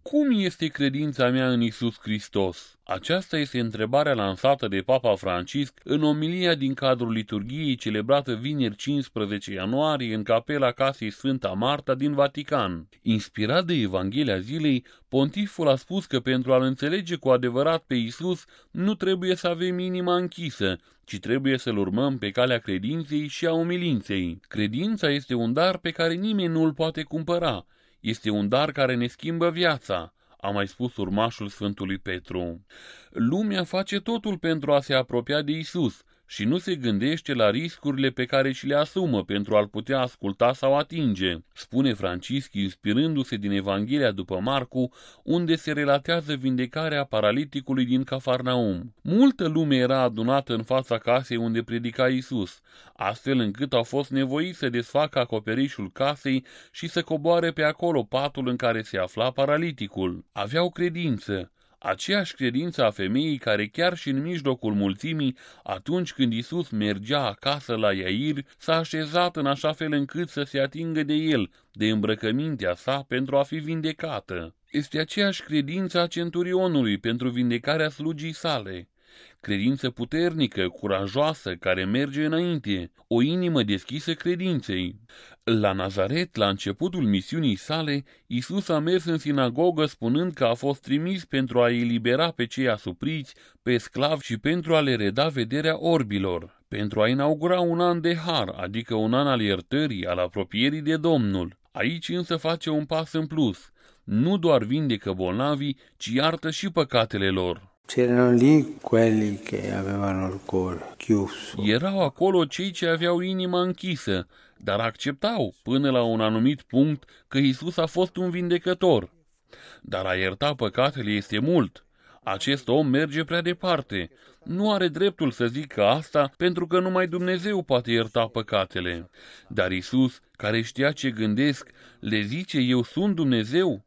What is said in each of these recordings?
Cum este credința mea în Iisus Hristos? Aceasta este întrebarea lansată de Papa Francisc în omilia din cadrul liturghiei celebrată vineri 15 ianuarie în capela casei Sfânta Marta din Vatican. Inspirat de Evanghelia zilei, pontiful a spus că pentru a-L înțelege cu adevărat pe Iisus nu trebuie să avem inima închisă, ci trebuie să-L urmăm pe calea credinței și a umilinței. Credința este un dar pe care nimeni nu îl poate cumpăra. Este un dar care ne schimbă viața, a mai spus urmașul Sfântului Petru. Lumea face totul pentru a se apropia de Iisus și nu se gândește la riscurile pe care și le asumă pentru a-L putea asculta sau atinge, spune Francisc, inspirându-se din Evanghelia după Marcu, unde se relatează vindecarea paraliticului din Cafarnaum. Multă lume era adunată în fața casei unde predica Iisus, astfel încât au fost nevoiți să desfacă acoperișul casei și să coboare pe acolo patul în care se afla paraliticul. Aveau credință. Aceeași credință a femeii care chiar și în mijlocul mulțimii, atunci când Iisus mergea acasă la Iair, s-a așezat în așa fel încât să se atingă de el, de îmbrăcămintea sa, pentru a fi vindecată. Este aceeași credință a centurionului pentru vindecarea slugii sale. Credință puternică, curajoasă, care merge înainte, o inimă deschisă credinței. La Nazaret, la începutul misiunii sale, Iisus a mers în sinagogă spunând că a fost trimis pentru a elibera pe cei asupriți, pe sclavi și pentru a le reda vederea orbilor, pentru a inaugura un an de har, adică un an al iertării, al apropierii de Domnul. Aici însă face un pas în plus. Nu doar vindecă bolnavii, ci iartă și păcatele lor. C'erano lì quelli che avevano il cuore chiuso. Erau acolo cei ce aveau inima închisă, dar acceptau până la un anumit punct că Iisus a fost un vindecător. Dar a ierta păcatele este mult. Acest om merge prea departe. Nu are dreptul să zică asta pentru că numai Dumnezeu poate ierta păcatele. Dar Iisus, care știa ce gândesc, le zice: eu sunt Dumnezeu?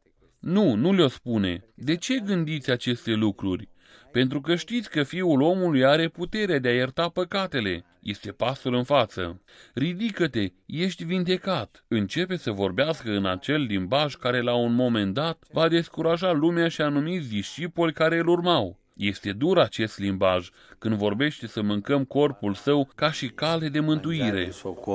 Nu le-o spune. De ce gândiți aceste lucruri? Pentru că știți că Fiul omului are puterea de a ierta păcatele. Este pasul în față. Ridică-te, ești vindecat. Începe să vorbească în acel limbaj care la un moment dat va descuraja lumea și anumiți discipoli care îl urmau. Este dur acest limbaj când vorbește să mâncăm corpul său ca și cale de mântuire.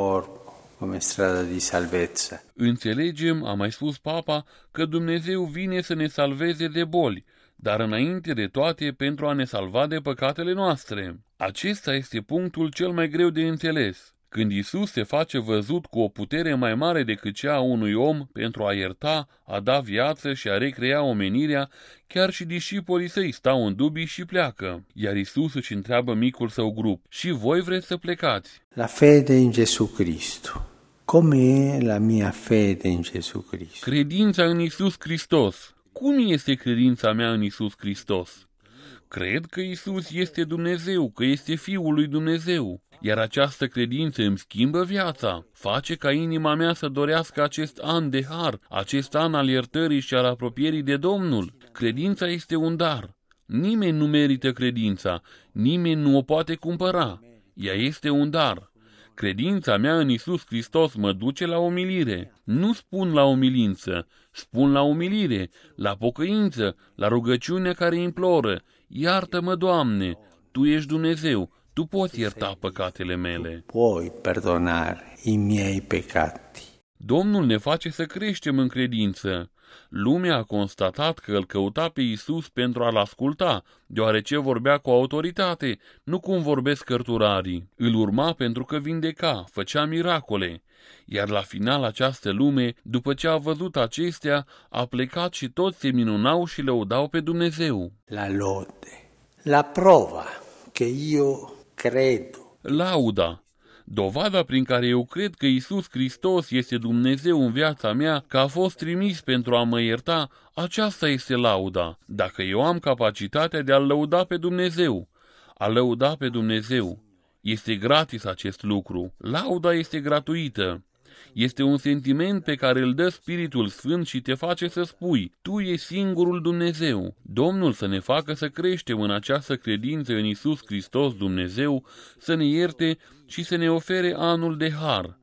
Come strada di salvezza. Înțelegem, a mai spus Papa, că Dumnezeu vine să ne salveze de boli, dar înainte de toate pentru a ne salva de păcatele noastre. Acesta este punctul cel mai greu de înțeles. Când Iisus se face văzut cu o putere mai mare decât cea a unui om pentru a ierta, a da viață și a recrea omenirea, chiar și discipolii săi stau în dubii și pleacă. Iar Iisus își întreabă micul său grup: și voi vreți să plecați? La fede in Gesù Cristo. Come è la mia fede in Gesù Cristo? Credința în Iisus Hristos. Cum este credința mea în Iisus Hristos? Cred că Iisus este Dumnezeu, că este Fiul lui Dumnezeu, iar această credință îmi schimbă viața, face ca inima mea să dorească acest an de har, acest an al iertării și al apropierii de Domnul. Credința este un dar. Nimeni nu merită credința, nimeni nu o poate cumpăra. Ea este un dar. Credința mea în Iisus Hristos mă duce la umilire. Nu spun la umilință, spun la umilire, la pocăință, la rugăciunea care imploră: iartă-mă, Doamne, Tu ești Dumnezeu, Tu poți ierta păcatele mele. Puoi perdonare i miei peccati. Domnul ne face să creștem în credință. Lumea a constatat că îl căuta pe Iisus pentru a-l asculta, deoarece vorbea cu autoritate, nu cum vorbesc cărturarii. Îl urma pentru că vindeca, făcea miracole. Iar la final această lume, după ce a văzut acestea, a plecat și toți se minunau și lăudau pe Dumnezeu. La lode, la prova că eu credo. Lauda. Dovada prin care eu cred că Iisus Hristos este Dumnezeu în viața mea, că a fost trimis pentru a mă ierta, aceasta este lauda. Dacă eu am capacitatea de a-L lăuda pe Dumnezeu, a lăuda pe Dumnezeu, este gratis acest lucru. Lauda este gratuită. Este un sentiment pe care îl dă Spiritul Sfânt și te face să spui: Tu ești singurul Dumnezeu. Domnul să ne facă să creștem în această credință în Iisus Hristos Dumnezeu, să ne ierte și să ne ofere anul de har.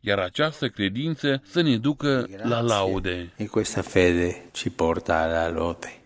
iar această credință să ne ducă la laude. E questa fede ci porta alla lode.